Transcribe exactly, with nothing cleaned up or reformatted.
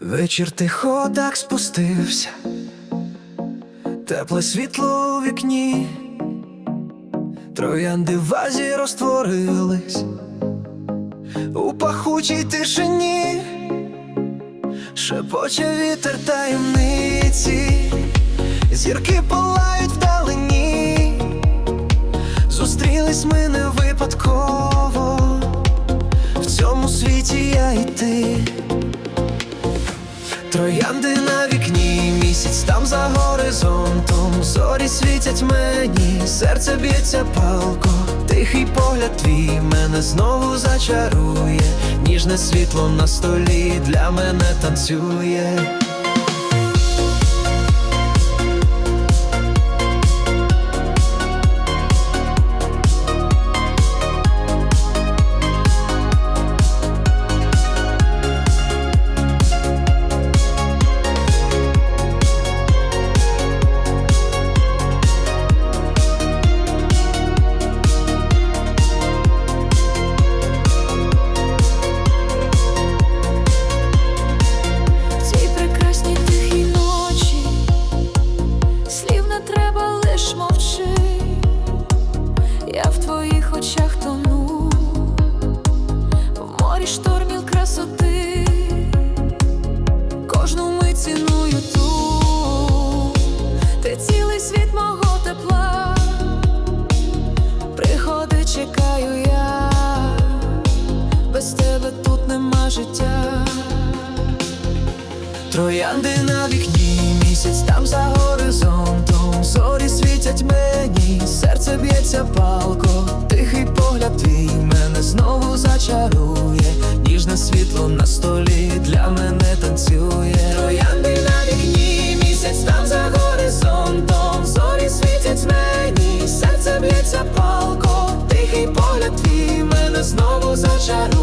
Вечір тихо так спустився, тепле світло у вікні, троянди в вазі розтворились у пахучій тишині, шепоче вітер таємниці, зірки палають вдалині. Зустрілись ми не випадково, в цьому світі я і ти. Троянди на вікні, місяць там за горизонтом, зорі світять мені, серце б'ється палко. Тихий погляд твій мене знову зачарує, ніжне світло на столі для мене танцює. Я в твоїх очах тону, в морі штормів красоти, кожну мить ціную ту. Ти цілий світ мого тепла, приходи, чекаю я, без тебе тут нема життя. Троянди на вікні, місяць там за горизонтом, зорі світять мені, серце б'ється палко. Тихий погляд твій мене знову зачарує, ніжне світло на столі для мене танцює. Троянди на вікні, місяць там за горизонтом, зорі світять мені, серце б'ється палко. Тихий погляд твій мене знову зачарує,